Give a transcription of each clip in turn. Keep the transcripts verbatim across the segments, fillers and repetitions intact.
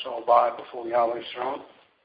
all bow before Yahweh's throne.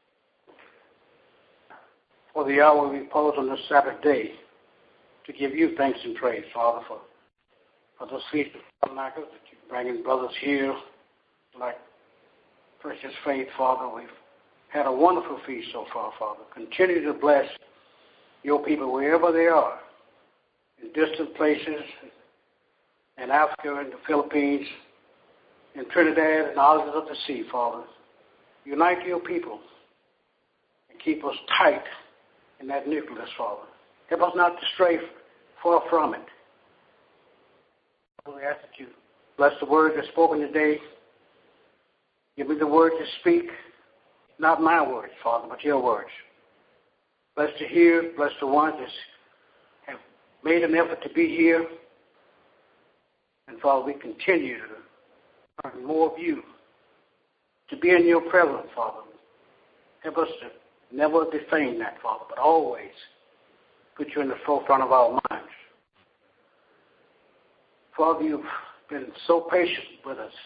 For the hour we pause on this Sabbath day to give you thanks and praise, Father, for, for this feast of tabernacles that you're bringing brothers here like precious faith, Father. We've had a wonderful feast so far, Father. Continue to bless your people wherever they are, in distant places, in Africa, in the Philippines, in Trinidad, and islands of the sea, Father. Unite your people and keep us tight in that nucleus, Father. Help us not to stray far from it. We ask that you bless the word that's spoken today. Give me the word to speak, not my words, Father, but your words. Bless to hear, bless the ones that have made an effort to be here. And Father, we continue to learn more of you, to be in your presence, Father. Help us to never defame that, Father, but always put you in the forefront of our minds. Father, you've been so patient with us,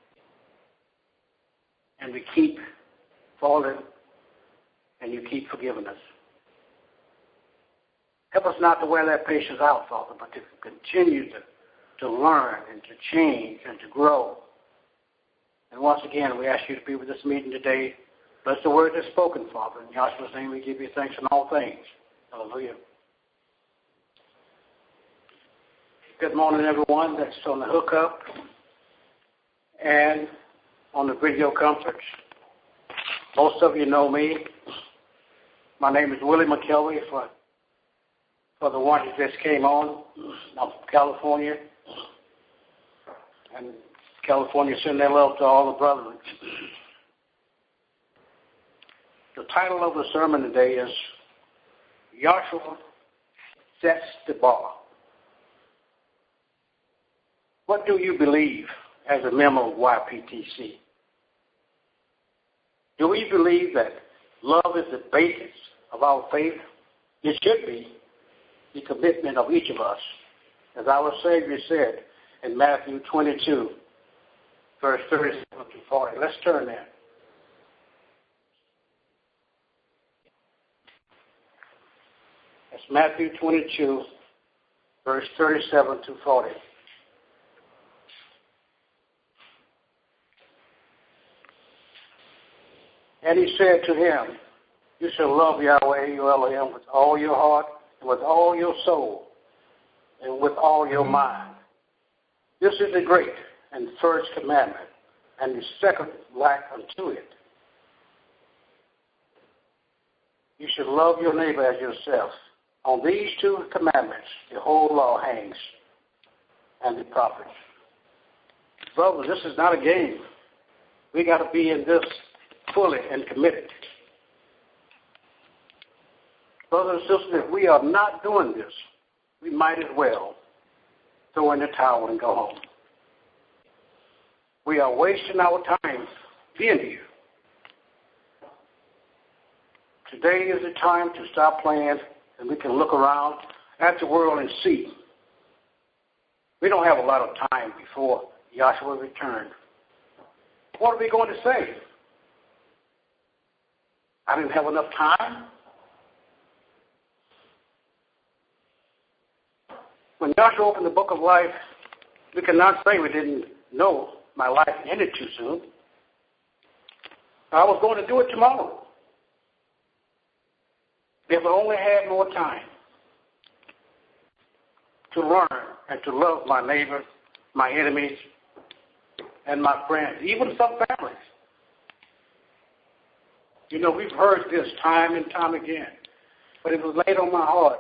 and we keep falling, and you keep forgiving us. Help us not to wear that patience out, Father, but to continue to, to learn and to change and to grow. And once again, we ask you to be with this meeting today. Bless the word that's spoken, Father. In Yahshua's name, we give you thanks in all things. Hallelujah. Good morning, everyone that's on the hookup and on the video conference. Most of you know me. My name is Willie McKelvey. For, for the one who just came on, I'm from California. And California send their love to all the brethren. The title of the sermon today is Yahshua Sets the Bar. What do you believe as a member of Y P T C? Do we believe that love is the basis of our faith? It should be the commitment of each of us. As our Savior said in Matthew twenty-two, verse thirty-seven to forty. Let's turn there. That's Matthew twenty-two, verse thirty-seven to forty. And he said to him, you shall love Yahweh, your Elohim, with all your heart, and with all your soul, and with all your mind. This is the great and first commandment, and the second like unto it. You should love your neighbor as yourself. On these two commandments, the whole law hangs, and the prophets. Brothers, this is not a game. We got to be in this fully and committed. Brothers and sisters, if we are not doing this, we might as well throw in the towel and go home. We are wasting our time being here. Today is the time to stop playing, and we can look around at the world and see. We don't have a lot of time before Yahshua returned. What are we going to say? I didn't have enough time. When Yahshua opened the book of life, we cannot say we didn't know my life ended too soon. I was going to do it tomorrow. If I only had more time to learn and to love my neighbor, my enemies, and my friends, even some families. You know, we've heard this time and time again, but it was laid on my heart.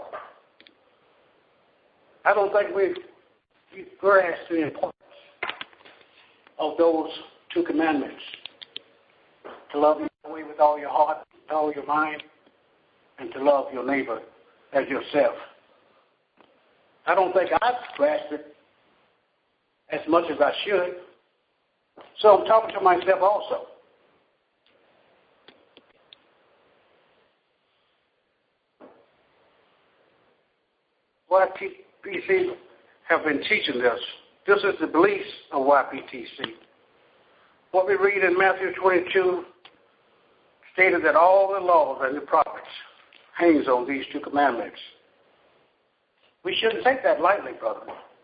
I don't think we've, we've grasped the importance of those two commandments. To love Yahweh with all your heart, with all your mind, and to love your neighbor as yourself. I don't think I've grasped it as much as I should. So I'm talking to myself also. Y P T C have been teaching this. This is the beliefs of Y P T C. What we read in Matthew twenty-two stated that all the laws and the prophets hangs on these two commandments. We shouldn't take that lightly, brother.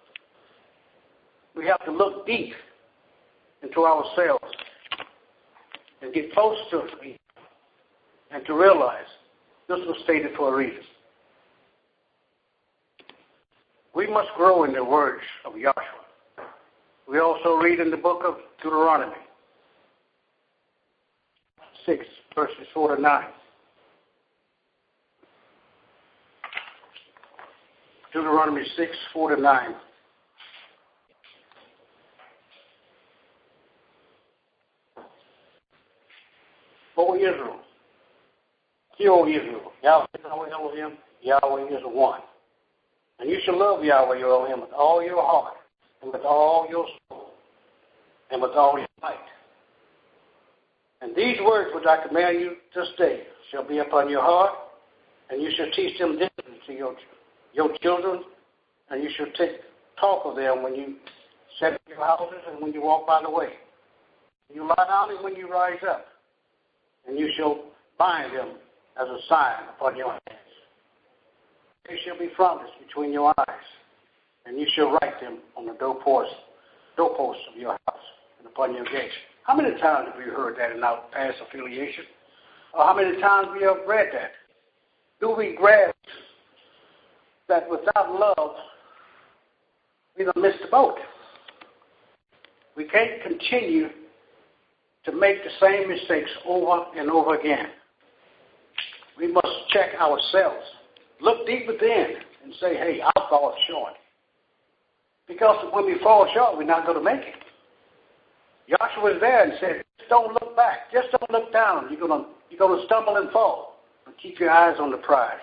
We have to look deep into ourselves and get close to it and to realize this was stated for a reason. We must grow in the words of Yahshua. We also read in the book of Deuteronomy six, verses four to nine. Deuteronomy six, four to nine. O Israel, hear, O Israel, Yahweh Elohim, Yahweh is one. And you shall love Yahweh your Elohim with all your heart, and with all your soul, and with all your might. And these words which I command you this day shall be upon your heart, and you shall teach them diligently to your, your children, and you shall take talk of them when you sit in your houses and when you walk by the way. When you lie down and when you rise up. And you shall bind them as a sign upon your hands. They shall be frontlets between your eyes, and you shall write them on the doorposts, doorposts of your house and upon your gates. How many times have we heard that in our past affiliation? Or how many times we have read that? Do we grasp that without love, we don't miss the boat? We can't continue to make the same mistakes over and over again. We must check ourselves, look deep within, and say, hey, I'll fall short. Because when we fall short, we're not going to make it. Joshua was there and said, just don't look back. Just don't look down. You're going to, you're going to stumble and fall. But keep your eyes on the prize.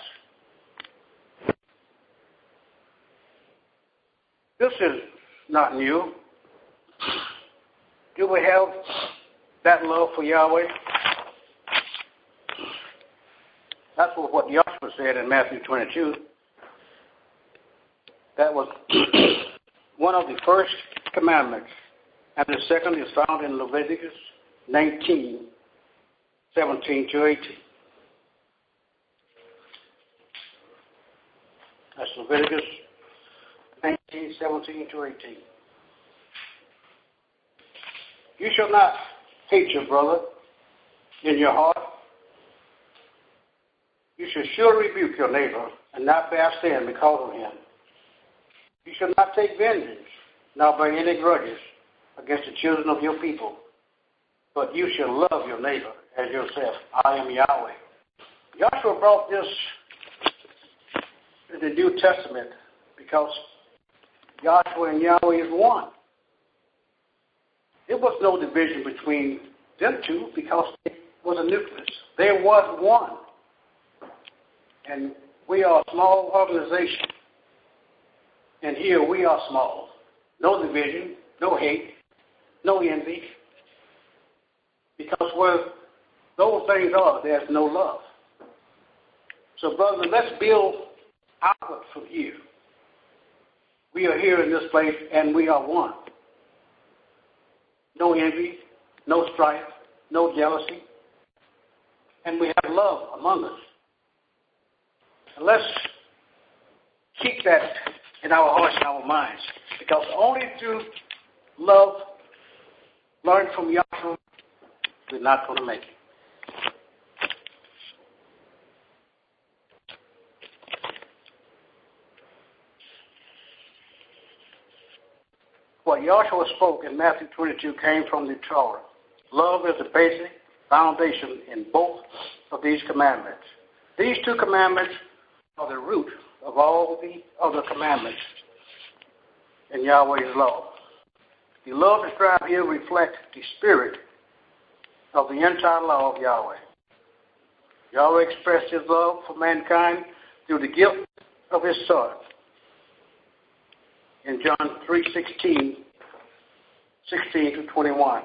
This is not new. Do we have that love for Yahweh? That's what Yahshua said in Matthew twenty-two. That was one of the first commandments. And the second is found in Leviticus nineteen, seventeen to eighteen. That's Leviticus nineteen, seventeen to eighteen. You shall not hate your brother in your heart. You shall surely rebuke your neighbor and not bear sin because of him. You shall not take vengeance, nor bear any grudges against the children of your people, but you shall love your neighbor as yourself. I am Yahweh. Joshua brought this in the New Testament because Joshua and Yahweh is one. There was no division between them two because it was a nucleus. There was one. And we are a small organization. And here we are small. No division, no hate, no envy. Because where those things are, there's no love. So, brother, let's build outward from here. We are here in this place, and we are one. No envy, no strife, no jealousy. And we have love among us. And let's keep that in our hearts and our minds. Because only through love, learn from Yahshua, we're not going to make it. What Yahshua spoke in Matthew twenty-two came from the Torah. Love is the basic foundation in both of these commandments. These two commandments are the root of all the other commandments in Yahweh's law. The love described here reflects the spirit of the entire law of Yahweh. Yahweh expressed his love for mankind through the gift of his Son. In John three sixteen, sixteen to twenty-one.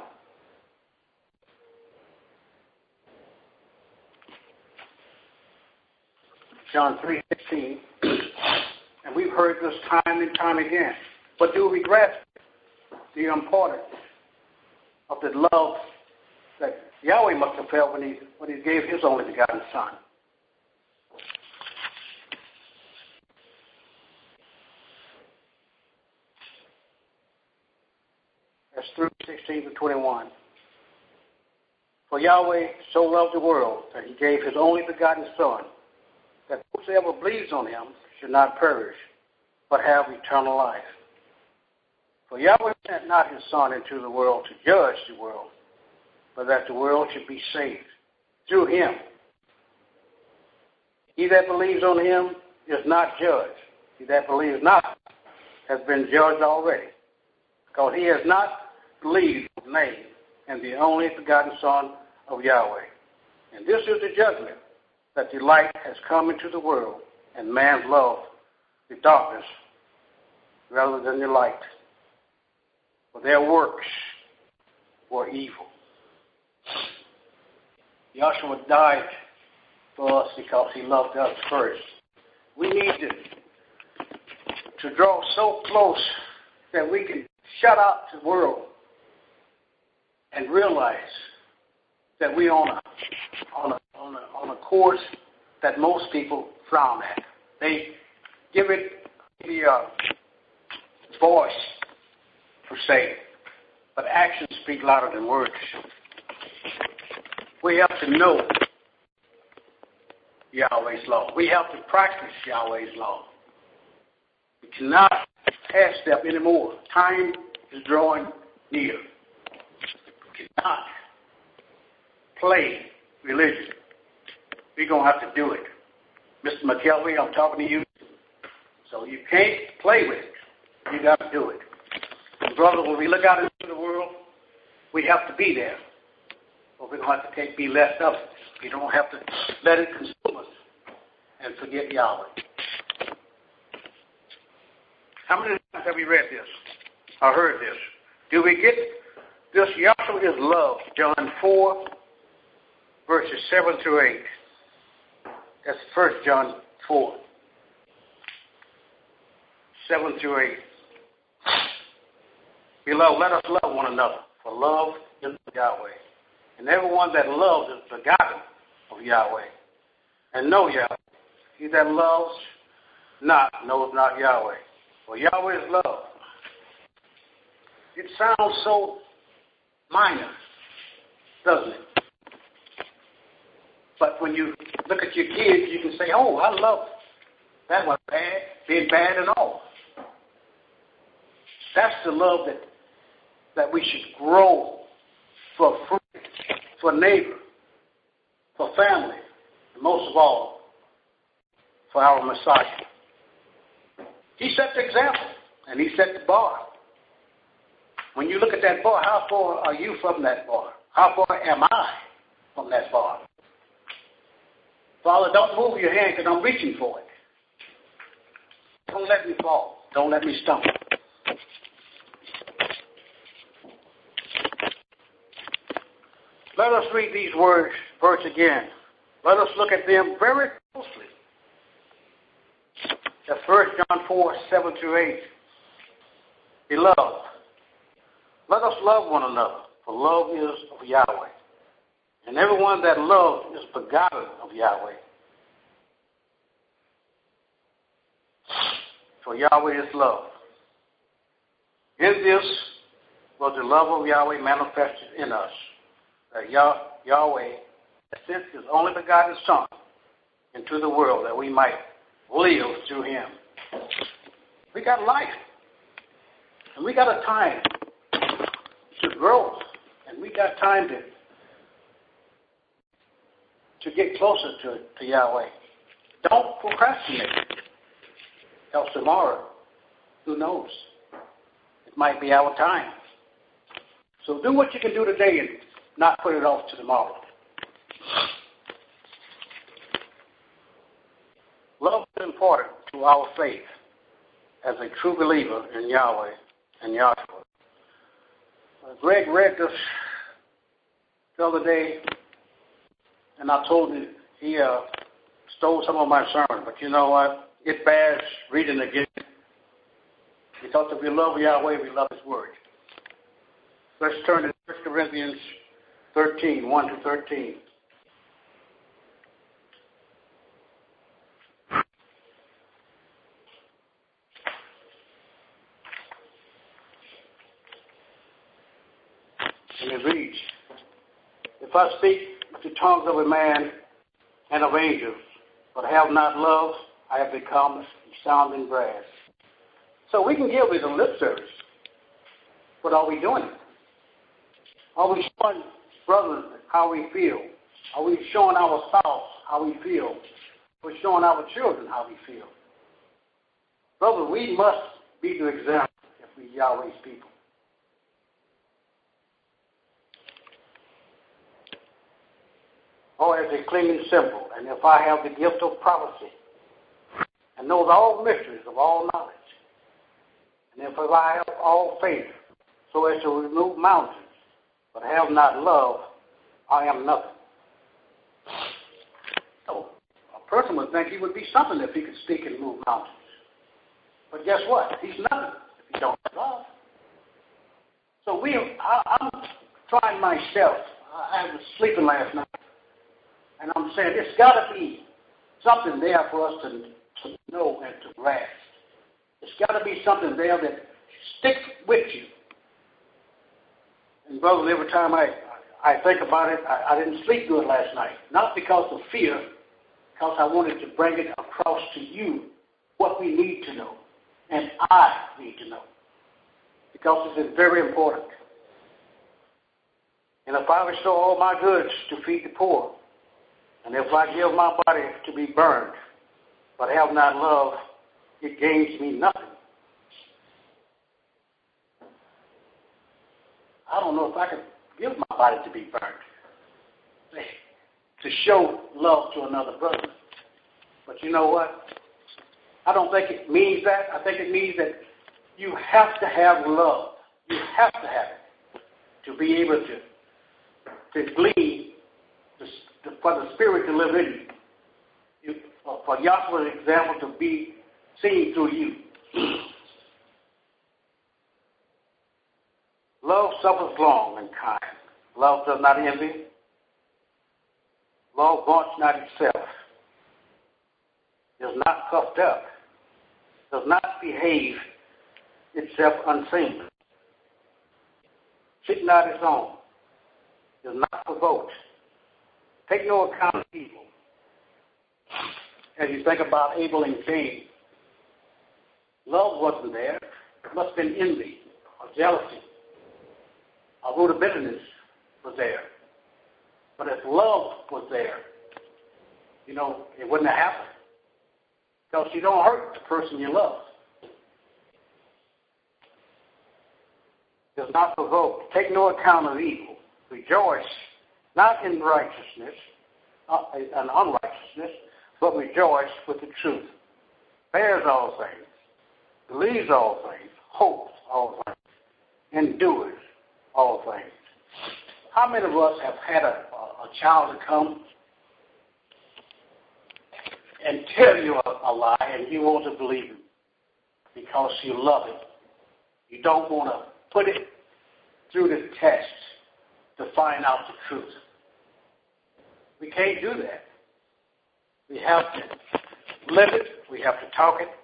John three sixteen. And we've heard this time and time again. But do we grasp the importance of the love that Yahweh must have felt when he, when he gave his only begotten Son. That's three sixteen to twenty-one. For Yahweh so loved the world that he gave his only begotten Son, that whosoever believes on him should not perish, but have eternal life. For Yahweh sent not his Son into the world to judge the world, but that the world should be saved through him. He that believes on him is not judged. He that believes not has been judged already, because he has not believed the name and the only begotten Son of Yahweh. And this is the judgment, that the light has come into the world, and man's love the darkness rather than the light. For their works were evil. Yahshua died for us because he loved us first. We need to, to draw so close that we can shut out the world and realize that we're on a, on a, on a, on a course that most people frown at. They give it the uh, voice, per se, but actions speak louder than words. We have to know Yahweh's law. We have to practice Yahweh's law. We cannot half step anymore. Time is drawing near. We cannot play religion. We're going to have to do it. Mister McKelvey, I'm talking to you. So you can't play with it. You got to do it. And brother, when we look out into the world, we have to be there. Or we don't have to take, be left of it. We don't have to let it consume us and forget Yahweh. How many times have we read this or heard this? Do we get this? Yahshua is love. John four, verses seven through eight. That's First John four, seven through eight. Beloved, let us love one another, for love is of Yahweh. And everyone that loves is begotten of Yahweh. And know Yahweh. He that loves not knows not Yahweh. For Yahweh is love. It sounds so minor, doesn't it? But when you look at your kids, you can say, oh, I love it. That wasn't bad, being bad at all. That's the love that, that we should grow for friends, for neighbor, for family, and most of all, for our Messiah. He set the example, and he set the bar. When you look at that bar, how far are you from that bar? How far am I from that bar? Father, don't move your hand because I'm reaching for it. Don't let me fall. Don't let me stumble. Let us read these words, verse again. Let us look at them very closely. That's First John four, seven through eight. Beloved, let us love one another, for love is of Yahweh. And everyone that loves is begotten of Yahweh. For Yahweh is love. In this was the love of Yahweh manifested in us, that Yah- Yahweh sent his only begotten Son into the world that we might live through him. We got life. And we got a time to grow. And we got time to to get closer to, to Yahweh. Don't procrastinate. Else tomorrow, who knows? It might be our time. So do what you can do today and not put it off to tomorrow. Love is important to our faith as a true believer in Yahweh and Yahshua. Uh, Greg read this the other day, and I told him he uh, stole some of my sermon. But you know what? It bears reading again. Because if we love Yahweh, we love his word. Let's turn it. First Corinthians thirteen, one to thirteen. And it reads, if I speak with the tongues of a man and of angels, but have not love, I have become sounding brass. So we can give it a lip service, but are we doing it? Are we showing brothers how we feel? Are we showing our spouse how we feel? We're showing our children how we feel. Brother, we must be the example if we Yahweh's people. Or as a clinging symbol, and if I have the gift of prophecy, and knows all mysteries of all knowledge, and if I have all faith, so as to remove mountains, but have not love, I am nothing. So, a person would think he would be something if he could speak and move mountains. But guess what? He's nothing if he don't have love. So we, I, I'm trying myself. I, I was sleeping last night, and I'm saying there's got to be something there for us to, to know and to grasp. There's got to be something there that sticks with you. And brothers, every time I, I think about it, I, I didn't sleep good last night. Not because of fear, because I wanted to bring it across to you what we need to know. And I need to know. Because this is very important. And if I restore all my goods to feed the poor, and if I give my body to be burned, but have not love, it gains me nothing. I don't know if I could give my body to be burned, to show love to another brother. But you know what? I don't think it means that. I think it means that you have to have love. You have to have it to be able to, to glean, to, to, for the Spirit to live in you. you for Yahweh's example to be seen through you. Love suffers long and kind. Love does not envy. Love wants not itself. Is not puffed up. Does not behave itself unseemly. Seek not its own. Is not provoked. Take no account of evil. As you think about Abel and Cain, love wasn't there. It must have been envy or jealousy. A root of bitterness was there. But if love was there, you know, it wouldn't have happened. Because you don't hurt the person you love. Does not provoke. Take no account of evil. Rejoice, not in righteousness, uh, and unrighteousness, but rejoice with the truth. Bears all things. Believes all things. Hopes all things. Endures all things. How many of us have had a, a, a child to come and tell you a, a lie and you want to believe it because you love it? You don't want to put it through the test to find out the truth. We can't do that. We have to live it. We have to talk it.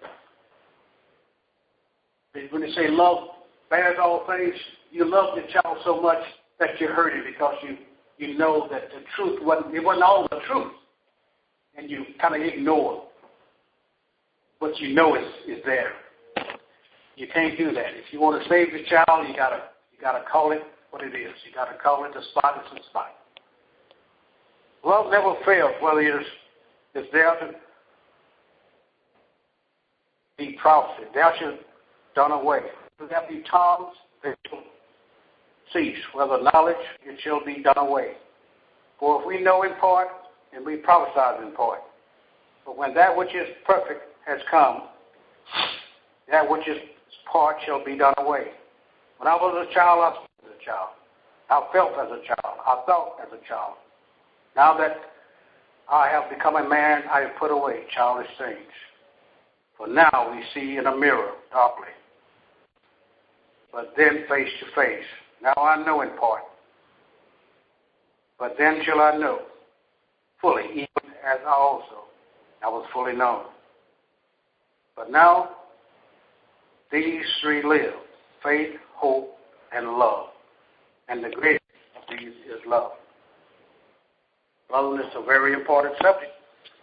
When they say love bears all things, you love your child so much that you hurt it because you, you know that the truth wasn't, it wasn't all the truth. And you kind of ignore what you know is, is there. You can't do that. If you want to save the child, you gotta you gotta call it what it is. You gotta call it the spot is the spot. Love never fails, whether it's it's there to be prophecy. Thou shalt done away. Whether there be tongues, they shall cease. Whether knowledge, it shall be done away. For if we know in part, and we prophesy in part. But when that which is perfect has come, that which is part shall be done away. When I was a child, I spoke as a child. I felt as a child. I thought as a child. Now that I have become a man, I have put away childish things. For now we see in a mirror darkly, but then face to face. Now I know in part, But then shall I know fully, even as I also I was fully known. But now these three live, faith, hope, and love. And the greatest of these is love. Love is a very important subject.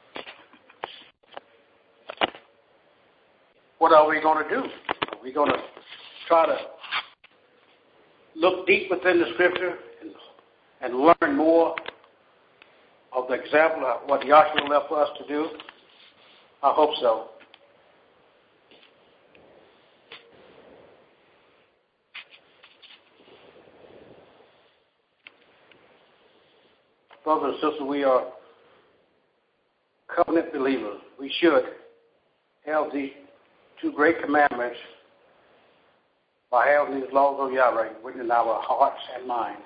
What are we going to do? Are we going to try to look deep within the Scripture and, and learn more of the example of what Yahshua left for us to do? I hope so. Brothers and sisters, we are covenant believers. We should have the two great commandments by having these laws of Yahweh written in our hearts and minds.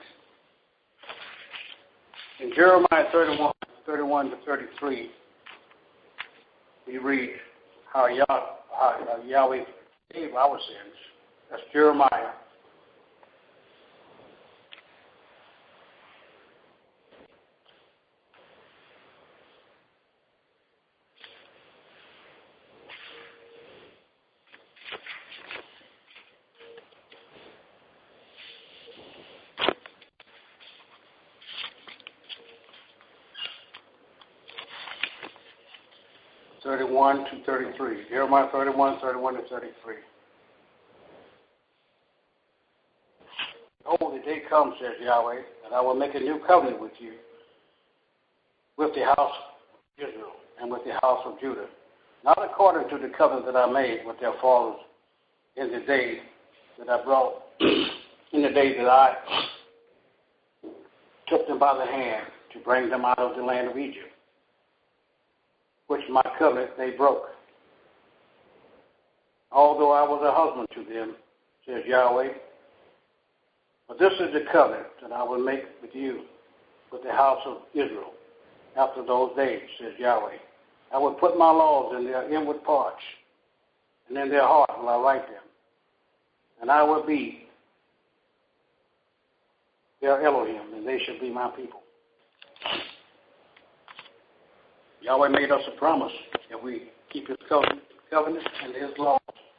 In Jeremiah thirty-one, thirty-one to thirty-three, we read how, Yah, how Yahweh forgave our sins. That's Jeremiah. thirty-one to thirty-three. Jeremiah thirty-one, thirty-one to thirty-three. Oh, the day comes, says Yahweh, that I will make a new covenant with you, with the house of Israel and with the house of Judah, not according to the covenant that I made with their fathers in the day that I brought, in the day that I took them by the hand to bring them out of the land of Egypt, which my covenant they broke. Although I was a husband to them, says Yahweh, but this is the covenant that I will make with you, with the house of Israel, after those days, says Yahweh. I will put my laws in their inward parts, and in their heart will I write them. And I will be their Elohim, and they shall be my people. Yahweh made us a promise if we keep his covenant, covenant and his laws.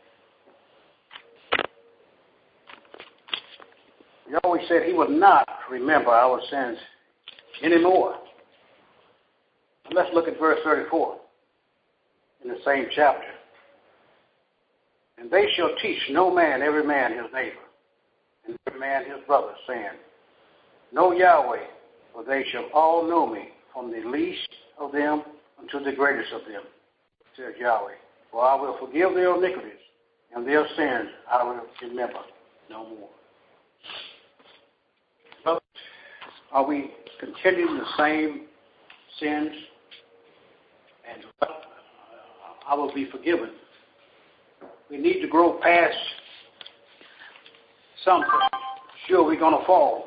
Yahweh said he would not remember our sins anymore. And let's look at verse thirty-four in the same chapter. And they shall teach no man every man his neighbor, and every man his brother, saying, Know Yahweh, for they shall all know me, from the least of them unto the greatest of them, says Yahweh. For I will forgive their iniquities, and their sins I will remember no more. But are we continuing the same sins? And uh, I will be forgiven. We need to grow past something. Sure, we're going to fall.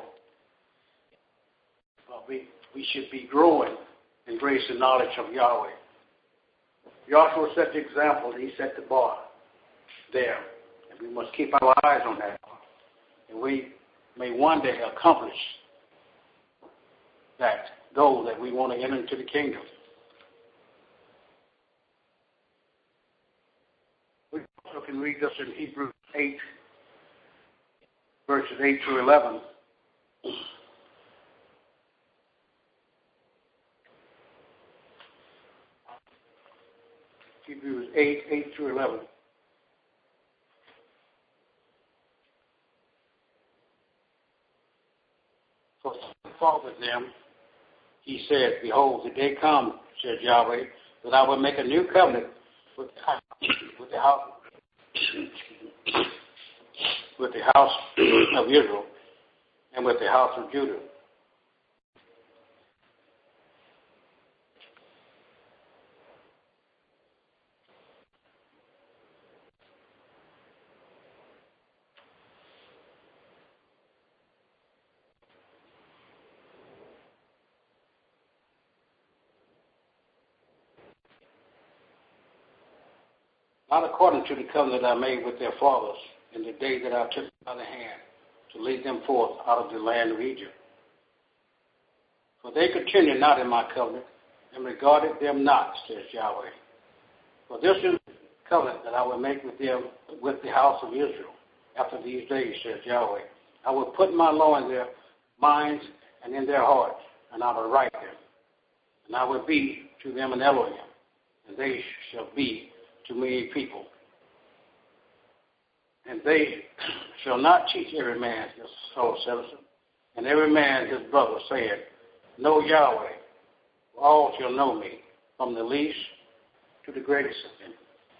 But we, we should be growing in grace and knowledge of Yahweh. Yahshua set the example. He set the bar there. And we must keep our eyes on that. And we may one day accomplish that goal that we want to enter into the kingdom. We also can read this in Hebrews eight, verses eight through eleven. Hebrews eight, eight through eleven. For some fault with them, he said, Behold, the day comes, said Yahweh, that I will make a new covenant with the house, with the house, with the house of Israel and with the house of Judah. Not according to the covenant I made with their fathers in the day that I took them by the hand to lead them forth out of the land of Egypt, For they continue not in my covenant, and regarded them not, says Yahweh. For this is the covenant that I will make with them, with the house of Israel, after these days, says Yahweh. I will put my law in their minds and in their hearts, and I will write them. And I will be to them an Elohim, and they shall be to me a people. And they shall not teach every man his fellow citizen, and every man his brother, saying, Know Yahweh, for all shall know me, from the least to the greatest of them.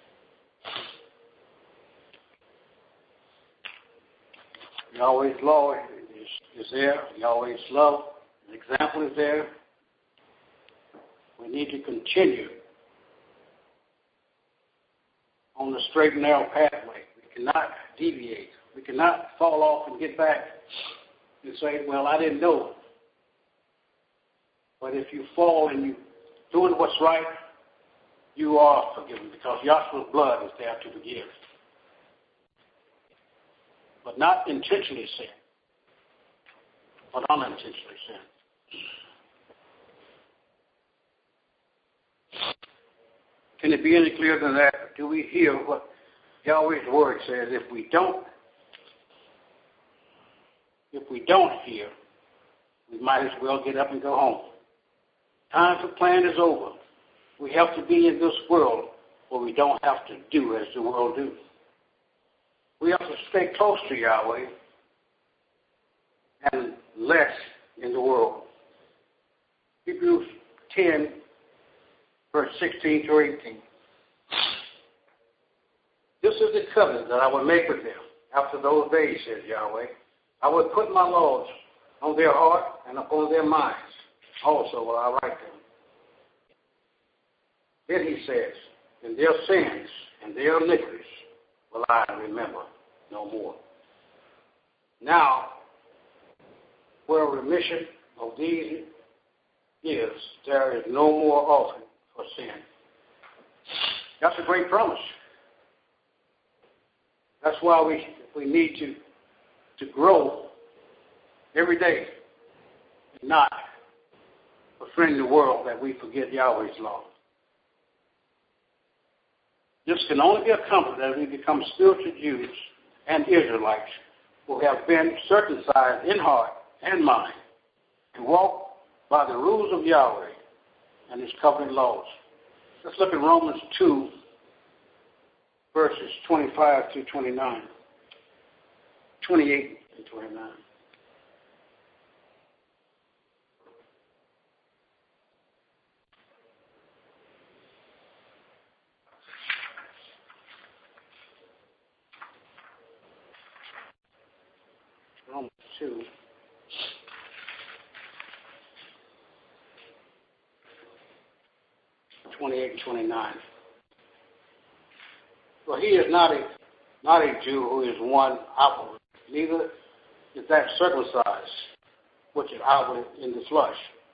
Yahweh's law is, is there. Yahweh's love, an example is there. We need to continue on the straight and narrow pathway. We cannot deviate. We cannot fall off and get back and say, well, I didn't know. But if you fall and you're doing what's right, you are forgiven because Yahshua's blood is there to forgive. But not intentionally sin, but unintentionally sin. Can it be any clearer than that? Do we hear what Yahweh's word says? If we don't, if we don't hear, we might as well get up and go home. Time for plan is over. We have to be in this world where we don't have to do as the world do. We have to stay close to Yahweh and less in the world. Hebrews ten, verse sixteen to eighteen. This is the covenant that I will make with them after those days, says Yahweh. I will put my laws on their heart and upon their minds. Also will I write them. Then he says, in their sins and their iniquities will I remember no more. Now, where remission of these is, there is no more offering for sin. That's a great promise. That's why we we need to to grow every day and not befriend the world that we forget Yahweh's law. This can only be accomplished as we become spiritual Jews and Israelites who have been circumcised in heart and mind to walk by the rules of Yahweh and his covenant laws. Let's look at Romans two, verses twenty-five to twenty-nine, twenty-eight and twenty-nine. Romans two. twenty-eight and twenty-nine. For he is not a not a Jew who is one outward, neither is that circumcised, which is outward in the flesh.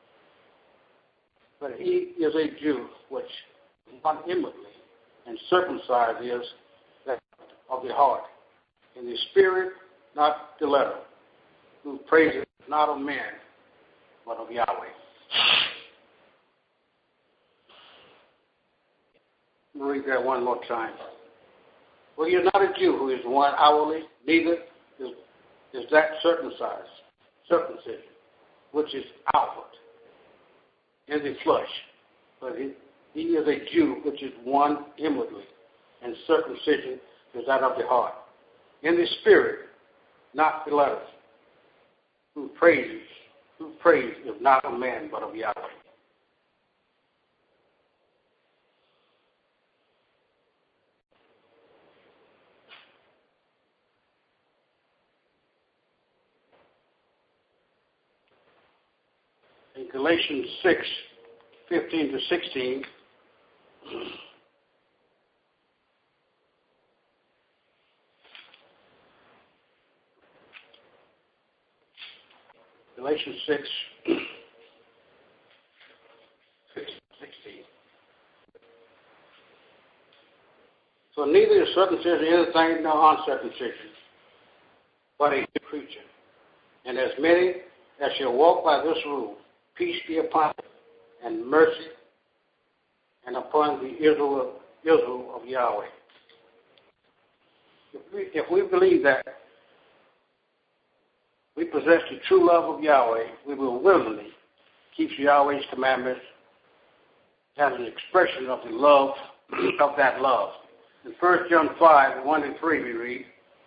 But he is a Jew which is one inwardly, and circumcised is that of the heart, in the spirit, not the letter, who praises not of men, but of Yahweh. Let me read that one more time. For he is not a Jew who is one outwardly, neither is, is that circumcised, circumcision, which is outward, in the flesh. But he, he is a Jew which is one inwardly, and circumcision is that of the heart, in the spirit, not the letter, who praises, who praise is not of man, but of Yahweh. In Galatians six, fifteen to sixteen, Galatians six, fifteen to sixteen. So neither is circumcision anything nor uncircumcision, but a new creature. And as many as shall walk by this rule peace be upon you, and mercy, and upon the Israel, Israel of Yahweh. If we, if we believe that we possess the true love of Yahweh, we will willingly keep Yahweh's commandments as an expression of the love, of that love. In First John five, one and three, we read,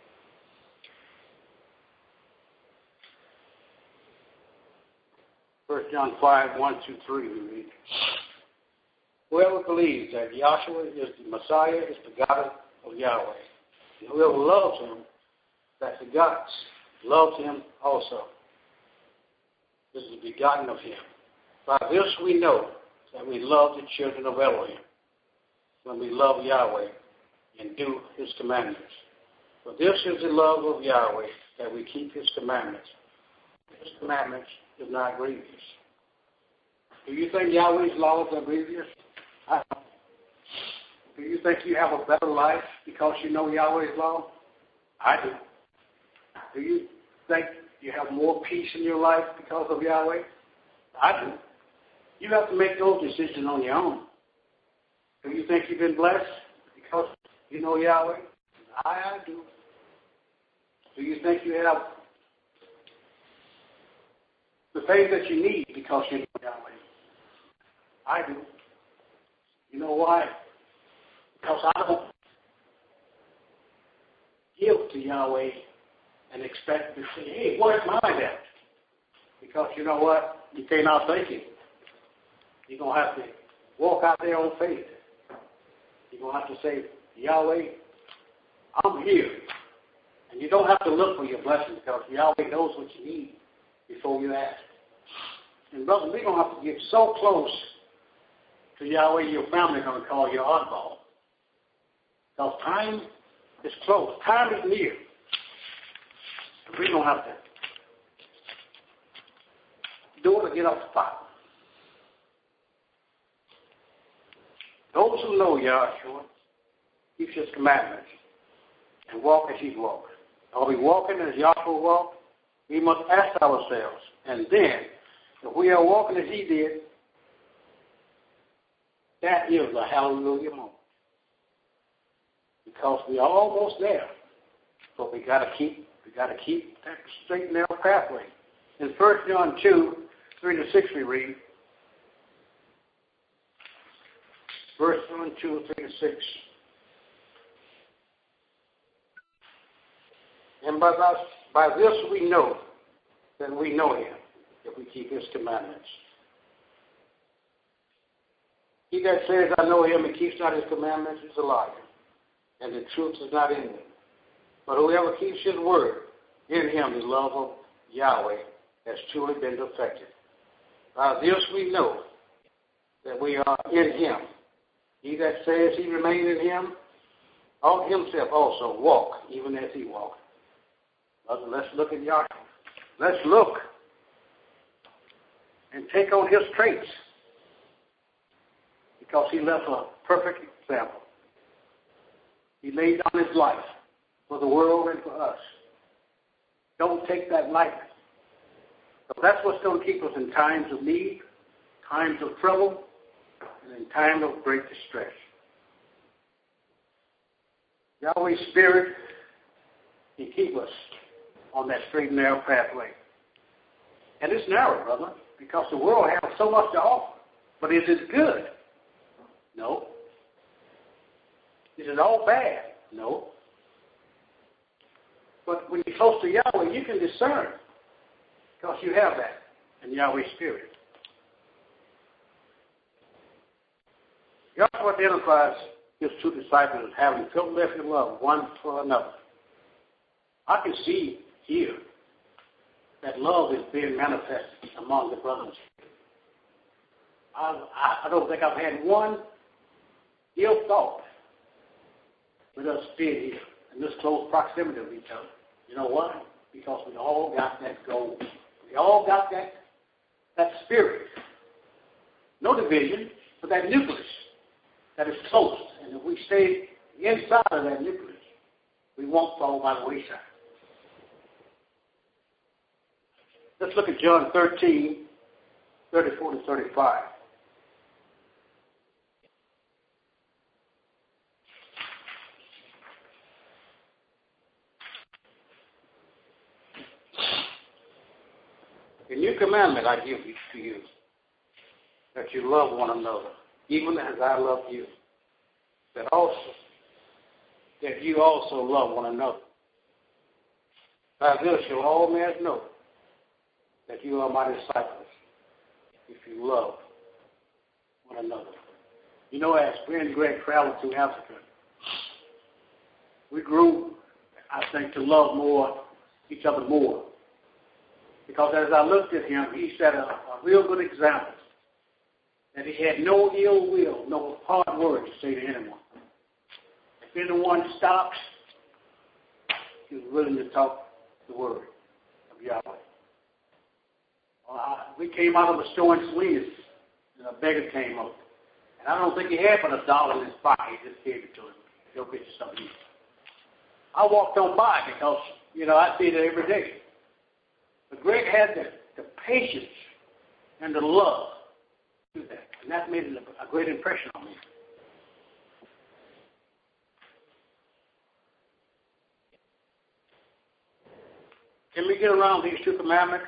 First John five, one to three, we read, whoever believes that Yahshua is the Messiah is begotten of Yahweh. And whoever loves him, that begotten, loves him also. This is begotten of him. By this we know that we love the children of Elohim, when we love Yahweh and do his commandments. For this is the love of Yahweh, that we keep his commandments. His commandments is not grievous. Do you think Yahweh's laws are grievous? I don't. Do you think you have a better life because you know Yahweh's law? I do. Do you think you have more peace in your life because of Yahweh? I do. You have to make those decisions on your own. Do you think you've been blessed because you know Yahweh? I, I do. Do you think you have the faith that you need because you know Yahweh? I do. You know why? Because I don't give to Yahweh and expect to say, hey, where's mine at? Because you know what? You can't outtake it. You're going to have to walk out there on faith. You're going to have to say, Yahweh, I'm here. And you don't have to look for your blessing because Yahweh knows what you need before you ask. And brother, we're going to have to get so close to Yahweh, your family is going to call you oddball. Because time is close. Time is near. We're going to have to do it or get off the pot. Those who know Yahshua keeps his commandments and walk as he walks. Are we walking as Yahshua walked? We must ask ourselves. And then, if we are walking as he did, that is a hallelujah moment. Because we are almost there. But we gotta keep we gotta keep that straight and narrow pathway. In First John two, three to six we read. First John two, three to six. And by, by, by this we know that we know him, if we keep his commandments. He that says, I know him and keeps not his commandments is a liar, and the truth is not in him. But whoever keeps his word, in him the love of Yahweh has truly been perfected. By this we know that we are in him. He that says he remains in him, ought himself also walk, even as he walked. Brother, let's look at Yahweh. Let's look and take on his traits, because he left a perfect example. He laid down his life for the world and for us. Don't take that lightly. But that's what's going to keep us in times of need, times of trouble, and in times of great distress. Yahweh's Spirit, he keep us on that straight and narrow pathway. And it's narrow, brother, because the world has so much to offer. But is it good? No. Is it all bad? No. But when you're close to Yahweh, you can discern, because you have that in Yahweh's Spirit. Yahweh identifies his two disciples as having Philadelphia love one for another. I can see here that love is being manifested among the brothers. I, I, I don't think I've had one ill thought with us being here in this close proximity of each other. You know why? Because we all got that goal. We all got that, that spirit. No division, but that nucleus that is close. And if we stay inside of that nucleus, we won't fall by the wayside. Let's look at John thirteen, thirty-four to thirty-five. A new commandment I give to you, that you love one another, even as I love you. That also, that you also love one another. By this shall all men know that you are my disciples, if you love one another. You know, as Brent and Greg traveled through Africa, we grew, I think, to love more each other more. Because as I looked at him, he set a, a real good example. That he had no ill will, no hard word to say to anyone. If anyone stopped, he was willing to talk the word of Yahweh. Uh, we came out of a store in Salinas, and a beggar came up. And I don't think he had but a dollar in his pocket. He just gave it to him. He'll get you something to eat. I walked on by because, you know, I see it every day. But Greg had the, the patience and the love to do that. And that made a great impression on me. Can we get around these two commandments?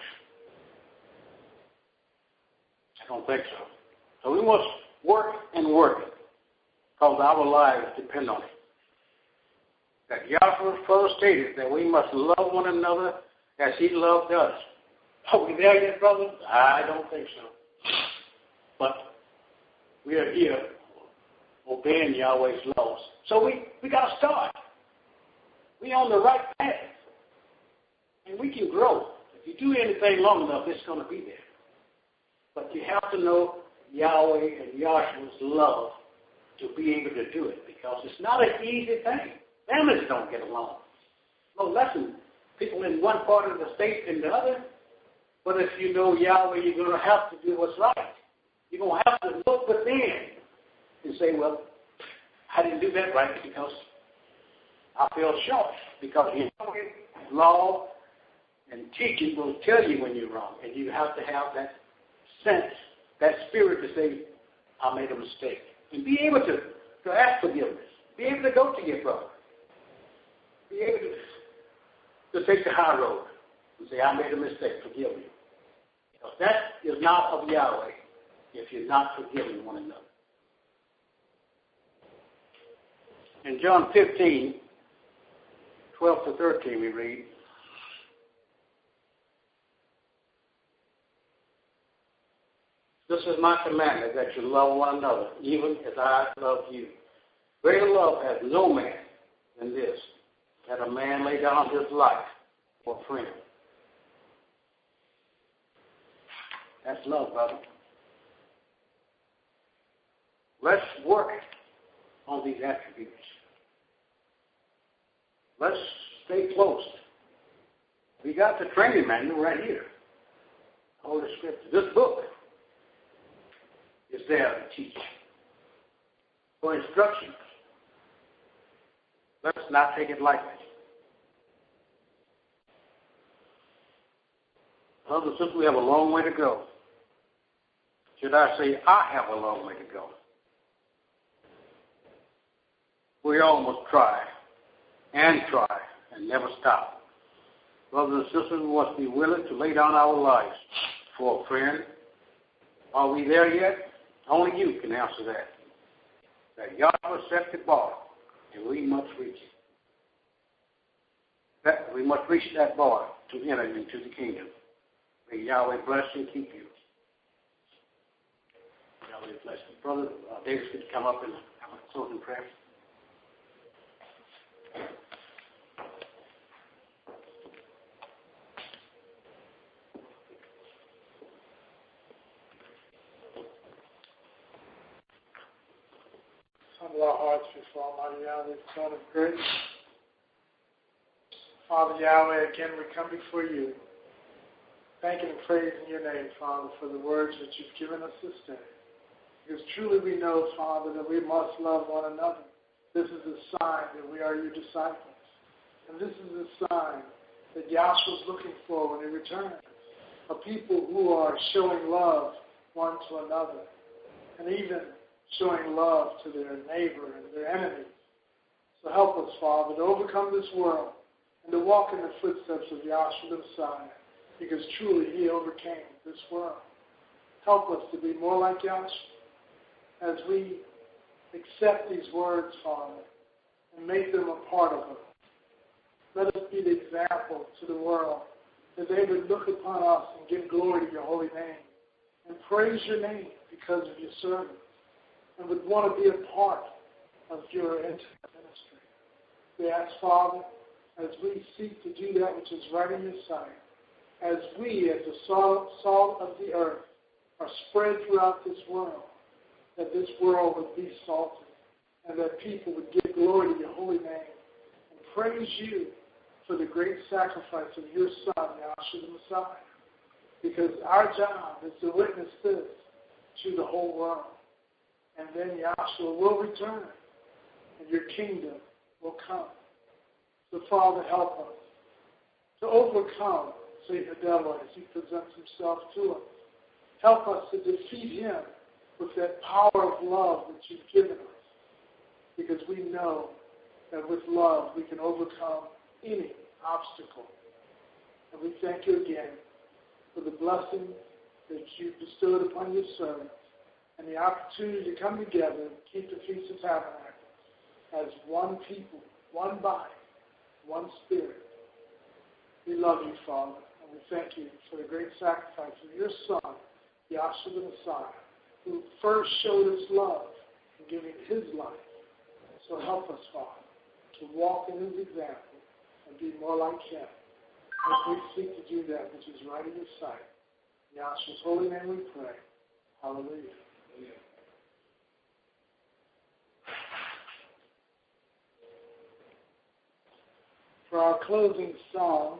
I don't think so. So we must work and work because our lives depend on it. That Yahweh further stated that we must love one another as he loved us. Are we there yet, brothers? I don't think so. But we are here obeying Yahweh's laws. So we, we got to start. We're on the right path. And we can grow. If you do anything long enough, it's going to be there. But you have to know Yahweh and Yahshua's love to be able to do it, because it's not an easy thing. Families don't get along. No lesson. People in one part of the state and the other. But if you know Yahweh, you're going to have to do what's right. You're going to have to look within and say, well, I didn't do that right because I fell short. Because Yahweh's law and teaching will tell you when you're wrong. And you have to have that sense, that spirit to say, I made a mistake. And be able to, to ask forgiveness. Be able to go to your brother. Be able to, to take the high road and say, I made a mistake, forgive me. Because that is not of Yahweh if you're not forgiving one another. In John fifteen, twelve to thirteen, we read, this is my commandment, that you love one another, even as I love you. Greater love has no man than this, that a man lay down his life for a friend. That's love, brother. Let's work on these attributes. Let's stay close. We got the training manual right here. Holy Scripture. This book is there to teach. For instructions. Let's not take it lightly. Brothers and sisters, we have a long way to go. Should I say, I have a long way to go. We all must try and try and never stop. Brothers and sisters, we must be willing to lay down our lives for a friend. Are we there yet? Only you can answer that. That Yahweh set the bar, and we must reach it. That we must reach that bar to enter into the kingdom. May Yahweh bless you and keep you. Yahweh bless you. Brother uh, Davis could come up and have a closing prayer. Humble our hearts before Almighty Yahweh, Son of grace. Father Yahweh, again we come before you, thanking and praising your name, Father, for the words that you've given us this day. Because truly we know, Father, that we must love one another. This is a sign that we are your disciples. And this is a sign that Yahshua is looking for when he returns. A people who are showing love one to another, and even showing love to their neighbor and their enemies. So help us, Father, to overcome this world and to walk in the footsteps of Yahshua the Messiah, because truly he overcame this world. Help us to be more like Yahshua as we accept these words, Father, and make them a part of us. Let us be the example to the world, that they would look upon us and give glory to your holy name and praise your name because of your servants, and would want to be a part of your intimate ministry. We ask, Father, as we seek to do that which is right in your sight, as we, as the salt, salt of the earth, are spread throughout this world, that this world would be salted, and that people would give glory to your holy name and praise you for the great sacrifice of your Son, Yahshua the Messiah. Because our job is to witness this to the whole world. And then Yahshua will return, and your kingdom will come. So, Father, help us to overcome Satan the devil as he presents himself to us. Help us to defeat him with that power of love that you've given us, because we know that with love we can overcome any obstacle. And we thank you again for the blessing that you bestowed upon your servants and the opportunity to come together and keep the Feast of Tabernacles as one people, one body, one spirit. We love you, Father, and we thank you for the great sacrifice of your Son, Yahshua the Messiah, who first showed us love in giving his life. So help us, Father, to walk in his example and be more like him as we seek to do that which is right in your sight. In Yahshua's holy name we pray. Hallelujah. For our closing song,